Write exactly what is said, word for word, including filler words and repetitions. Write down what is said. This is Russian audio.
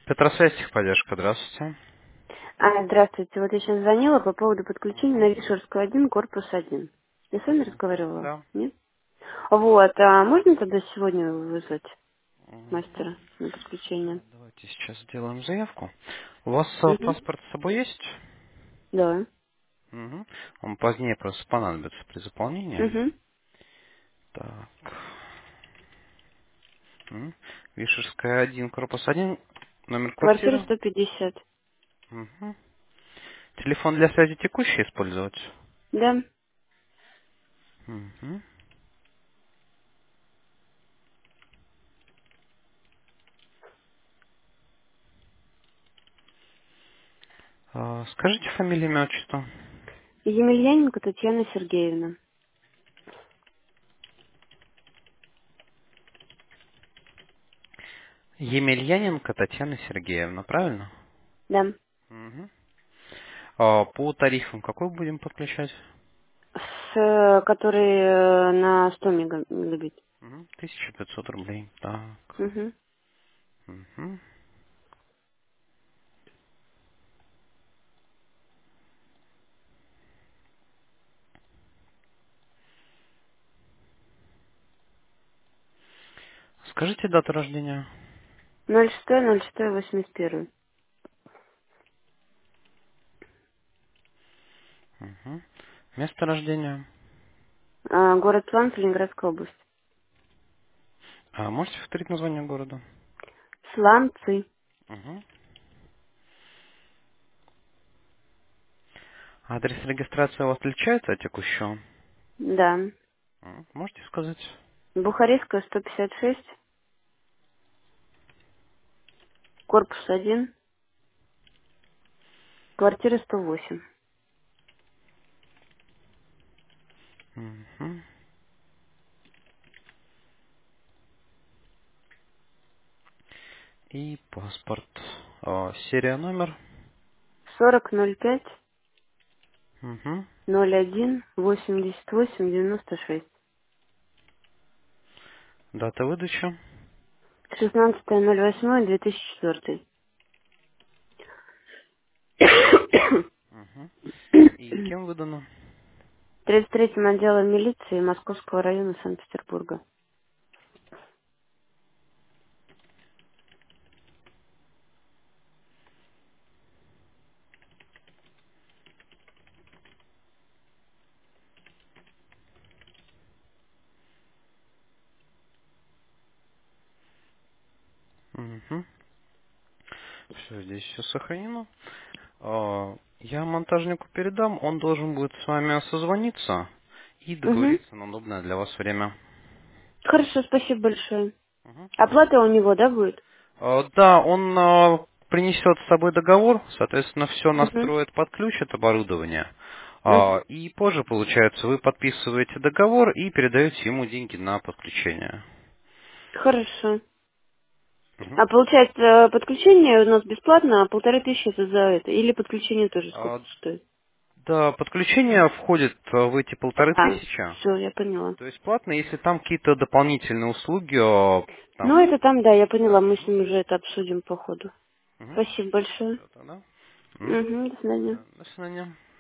Петросвязь, техподдержка, здравствуйте. А, здравствуйте. Вот я сейчас звонила по поводу подключения Мгм. на Вишерскую один, корпус один. Я с вами Мгм. разговаривала? Да. Нет? Вот. А можно тогда сегодня вызвать Мгм. мастера на подключение? Так, давайте сейчас сделаем заявку. У вас э, Угу. паспорт с собой есть? Да. Мгм. Он позднее просто понадобится при заполнении. Угу. Так. М. Вишерская один, корпус один, номер Квартира квартиры. сто пятьдесят. Мгм. Телефон для связи текущий использовать? Да. Мгм. А, Скажите фамилию, имя, отчество. Емельяненко Татьяна Сергеевна. Емельяненко Татьяна Сергеевна, правильно? Да. Мгм. А, По тарифам какой будем подключать? С, э, который э, на сто мега- мегабит. Мгм. тысяча пятьсот рублей. Так. Угу. Мгм. Скажите дату рождения. ноль шесть ноль шесть восемьдесят один. Мгм. Место рождения. А, город Сланц, Ленинградская область. А можете повторить название города? Сланцы. Мгм. Адрес регистрации у вас отличается от текущего? Да. М, Можете сказать? Бухарестская сто пятьдесят шесть. Корпус один. Квартира сто восемь. Мгм. И паспорт. А, Серия, номер. сорок ноль пять Мгм. ноль один восемьдесят восемь девяносто шесть. Дата выдачи. Шестнадцатое ноль восьмое две тысячи четвёртый. Мгм. И кем выдано? Тридцать третьим отделом милиции Московского района Санкт-Петербурга. Угу. Все, здесь все сохранено. А, Я монтажнику передам, он должен будет с вами созвониться и Угу. договориться на удобное для вас время. Хорошо, спасибо большое. Мгм. Оплата у него, да, будет? А, Да, он а, принесет с собой договор, соответственно, все Угу. настроит, подключит оборудование. А, Угу. И позже, получается, вы подписываете договор и передаете ему деньги на подключение. Хорошо. Мгм. А получается, подключение у нас бесплатно, а полторы тысячи это за это? Или подключение тоже сколько А, стоит? Да, подключение входит а, в эти полторы А, тысячи. все, я поняла. То есть платно, если там какие-то дополнительные услуги, а, Ну, там, это там, да, я поняла, мы с мгм, ним уже это обсудим по ходу. мгм. Спасибо большое. Всё тогда. М? Угу, до свидания. Да, до свидания.